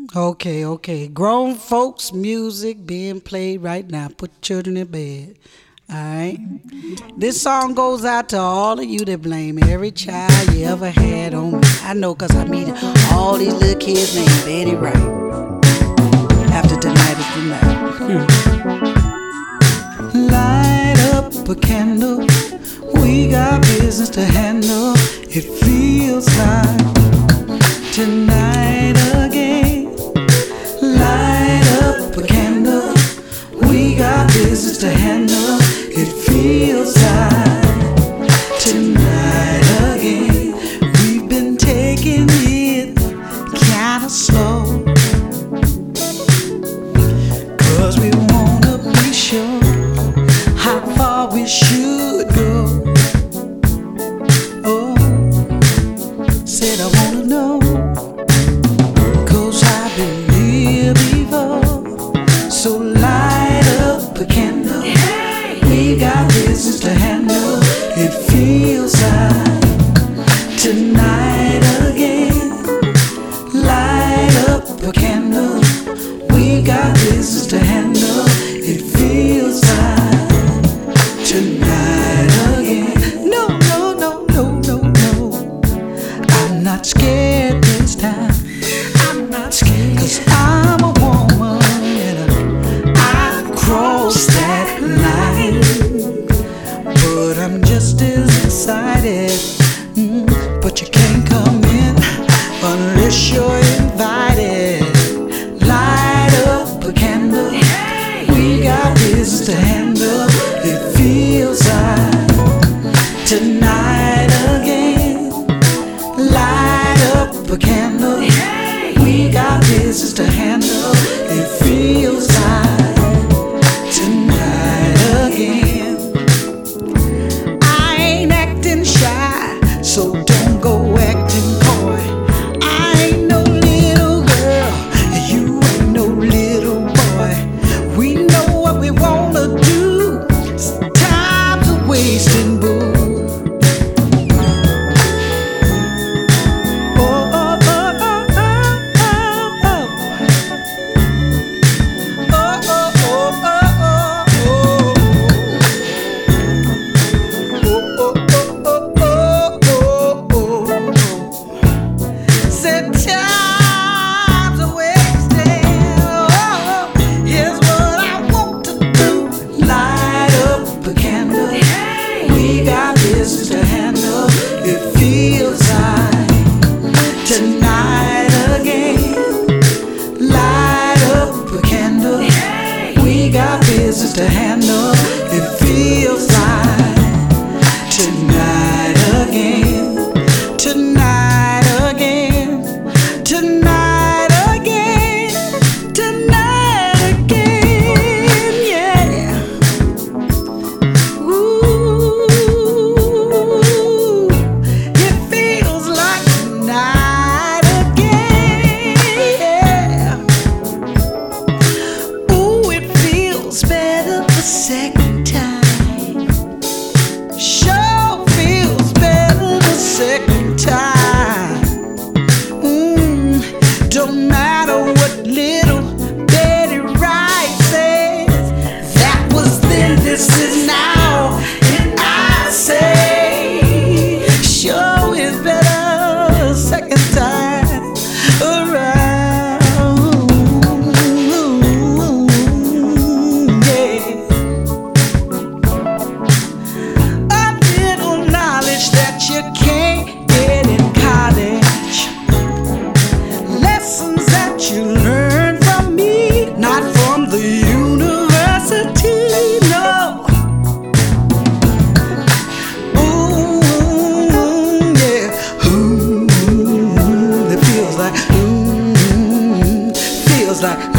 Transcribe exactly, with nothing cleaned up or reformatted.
Okay, okay. Grown folks music being played right now. Put children in bed. All right. This song goes out to all of you that blame every child you ever had on me. I know, cause I meet all these little kids named Betty Wright. After tonight is the night. Hmm. Light up a candle. We got business to handle. It feels like tonight again. Light up a candle. We got business to handle. It feels like tonight again. We've been taking it kinda slow, 'cause we wanna be sure how far we should go. Oh, said I wanna know, 'cause I've been here before. So light up a candle. We got business to handle. It feels like tonight again. Light up a candle. We got business to handle. It feels like tonight again. No, no, no, no, no, no. I'm not scared this time. I'm not scared, 'cause I'm a woman and I crossed that line. But I'm just as excited. Mm, but you can't come in unless you're invited. Light up a candle. We got business to handle. It feels like tonight again. Light up a candle. We got business to handle. It feels like tonight again. I ain't acting shy, so don't go acting coy. I ain't no little girl, you ain't no little boy. We know what we wanna do. Time's a wasting, boo. Oh, oh, oh, oh, oh, oh. Oh, oh, oh, oh, oh, oh. Oh, oh, oh, oh, oh, oh. Said time's a wasting. Oh, here's what I want to do. Light up a candle. We got business to handle. It feels like tonight again. Light up a candle. We got business to handle. It feels like tonight again. Tonight again. Tonight again. Tonight again. Yeah. Ooh, it feels like tonight again. Yeah. Ooh, it feels better the second time. Sure feels better the second time. Mm, don't matter what little Betty Wright says. That was then, this is now, and I say, sure is better the second time around. Yeah. A little knowledge that you can't get in college. Lessons that you learn from me, not from the university. No. Ooh, yeah. Ooh, it feels like, ooh, feels like.